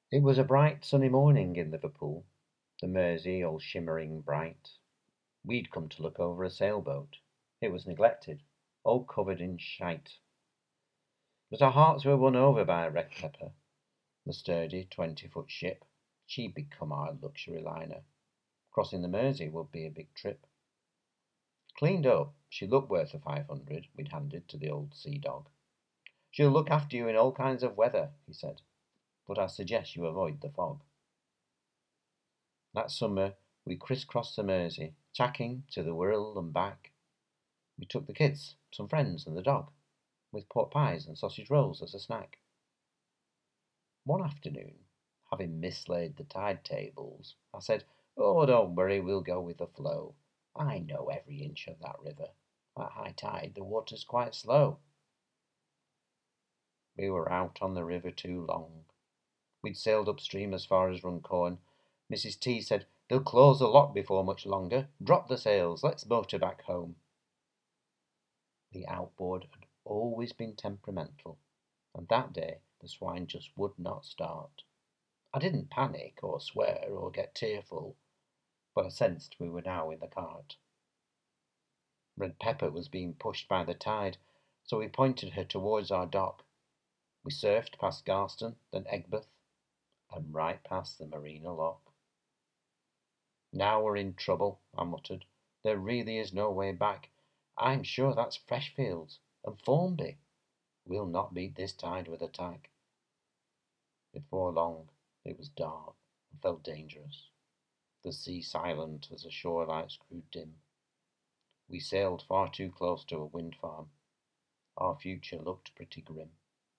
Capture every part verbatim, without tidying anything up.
It was a bright sunny morning in Liverpool, the Mersey all shimmering bright. We'd come to look over a sailboat. It was neglected, all covered in shite. But our hearts were won over by Red Pepper, the sturdy twenty-foot ship. She'd become our luxury liner. Crossing the Mersey would be a big trip. Cleaned up, she looked worth the five hundred we'd handed to the old sea dog. She'll look after you in all kinds of weather, he said, but I suggest you avoid the fog. That summer we crisscrossed the Mersey, tacking to the Wirral and back. We took the kids, some friends, and the dog, with pork pies and sausage rolls as a snack. One afternoon, having mislaid the tide tables, I said, "Oh, don't worry, we'll go with the flow. I know every inch of that river. At high tide the water's quite slow." We were out on the river too long. We'd sailed upstream as far as Runcorn. Missus T said, "They'll close the lock before much longer. Drop the sails, let's motor back home." The outboard had always been temperamental, and that day the swine just would not start. I didn't panic or swear or get tearful, but I sensed we were now in the cart. Red Pepper was being pushed by the tide, so we pointed her towards our dock. We surfed past Garston, then Egbert, and right past the Marina Lock. "Now we're in trouble," I muttered. "There really is no way back. I'm sure that's Freshfields and Formby. We'll not beat this tide with a tack." Before long it was dark and felt dangerous, the sea silent as the shore lights grew dim. We sailed far too close to a wind farm. Our future looked pretty grim.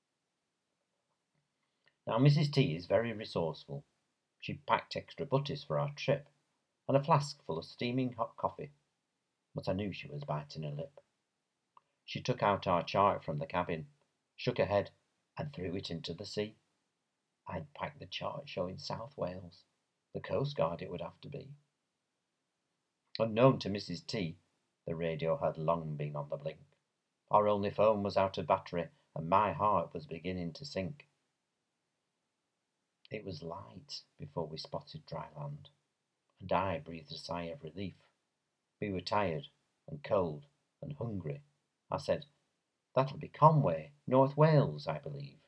Now Missus T is very resourceful. She packed extra butties for our trip, and a flask full of steaming hot coffee, but I knew she was biting her lip. She took out our chart from the cabin, shook her head, and threw it into the sea. I'd packed the chart showing South Wales. The Coast Guard it would have to be. Unknown to Missus T, the radio had long been on the blink. Our only phone was out of battery, and my heart was beginning to sink. It was light before we spotted dry land, and I breathed a sigh of relief. We were tired and cold and hungry. I said, "That'll be Conway, North Wales, I believe."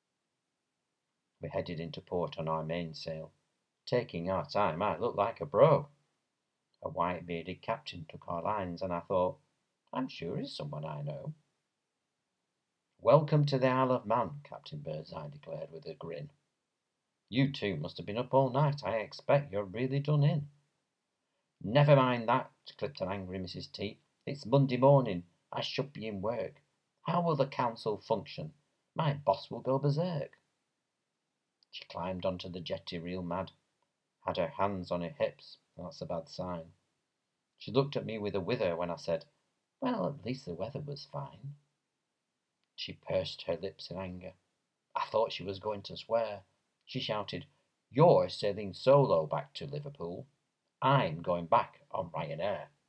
We headed into port on our mainsail. Taking our time, I looked like a bro. A white-bearded captain took our lines, and I thought, I'm sure he's someone I know. "Welcome to the Isle of Man," Captain Birdseye declared with a grin. "You two must have been up all night. I expect you're really done in." "Never mind that," clipped an angry Missus T. "It's Monday morning. I should be in work. How will the council function? My boss will go berserk." She climbed onto the jetty real mad, had her hands on her hips. That's a bad sign. She looked at me with a wither when I said, "Well, at least the weather was fine." She pursed her lips in anger. I thought she was going to swear. She shouted, "You're sailing solo back to Liverpool. I'm going back on Ryanair."